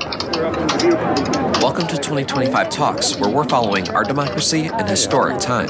Welcome to 2025 Talks, where we're following our democracy in historic times.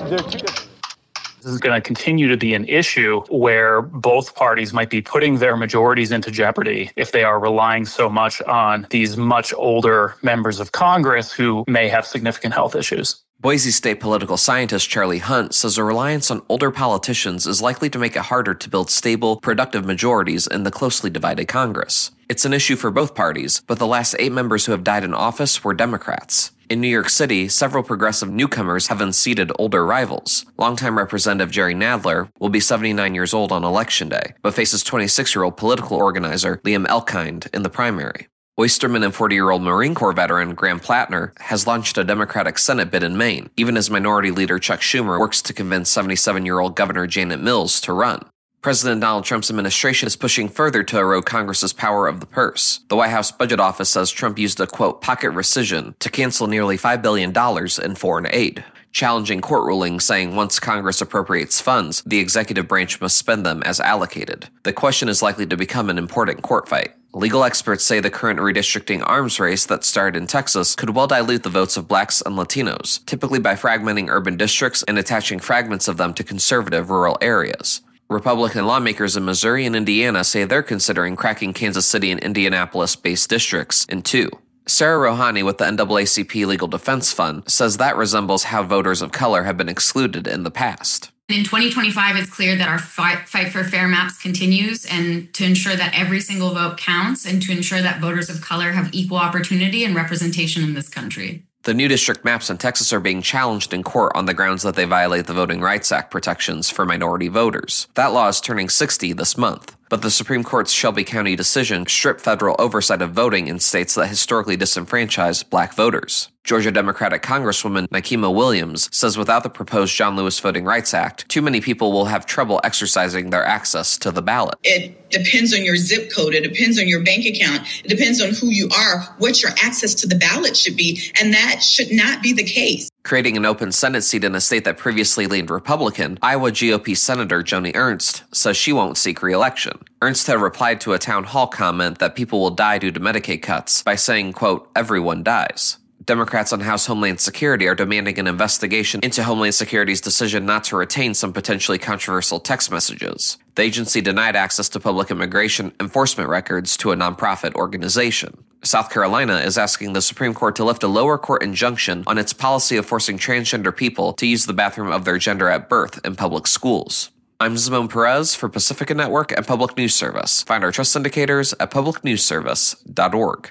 This is going to continue to be an issue where both parties might be putting their majorities into jeopardy if they are relying so much on these much older members of Congress who may have significant health issues. Boise State political scientist Charlie Hunt says a reliance on older politicians is likely to make it harder to build stable, productive majorities in the closely divided Congress. It's an issue for both parties, but the last 8 members who have died in office were Democrats. In New York City, several progressive newcomers have unseated older rivals. Longtime Representative Jerry Nadler will be 79 years old on Election Day, but faces 26-year-old political organizer Liam Elkind in the primary. Oysterman and 40-year-old Marine Corps veteran Graham Plattner has launched a Democratic Senate bid in Maine, even as Minority Leader Chuck Schumer works to convince 77-year-old Governor Janet Mills to run. President Donald Trump's administration is pushing further to erode Congress's power of the purse. The White House Budget Office says Trump used a, quote, pocket rescission to cancel nearly $5 billion in foreign aid, challenging court rulings saying once Congress appropriates funds, the executive branch must spend them as allocated. The question is likely to become an important court fight. Legal experts say the current redistricting arms race that started in Texas could well dilute the votes of blacks and Latinos, typically by fragmenting urban districts and attaching fragments of them to conservative rural areas. Republican lawmakers in Missouri and Indiana say they're considering cracking Kansas City and Indianapolis-based districts in two. Sarah Rouhani with the NAACP Legal Defense Fund says that resembles how voters of color have been excluded in the past. In 2025, it's clear that our fight for fair maps continues, and to ensure that every single vote counts and to ensure that voters of color have equal opportunity and representation in this country. The new district maps in Texas are being challenged in court on the grounds that they violate the Voting Rights Act protections for minority voters. That law is turning 60 this month, but the Supreme Court's Shelby County decision stripped federal oversight of voting in states that historically disenfranchised black voters. Georgia Democratic Congresswoman Nikema Williams says without the proposed John Lewis Voting Rights Act, too many people will have trouble exercising their access to the ballot. It depends on your zip code. It depends on your bank account. It depends on who you are, what your access to the ballot should be, and that should not be the case. Creating an open Senate seat in a state that previously leaned Republican, Iowa GOP Senator Joni Ernst says she won't seek re-election. Ernst had replied to a town hall comment that people will die due to Medicaid cuts by saying, quote, everyone dies. Democrats on House Homeland Security are demanding an investigation into Homeland Security's decision not to retain some potentially controversial text messages. The agency denied access to public immigration enforcement records to a nonprofit organization. South Carolina is asking the Supreme Court to lift a lower court injunction on its policy of forcing transgender people to use the bathroom of their gender at birth in public schools. I'm Simone Perez for Pacifica Network and Public News Service. Find our trust indicators at publicnewsservice.org.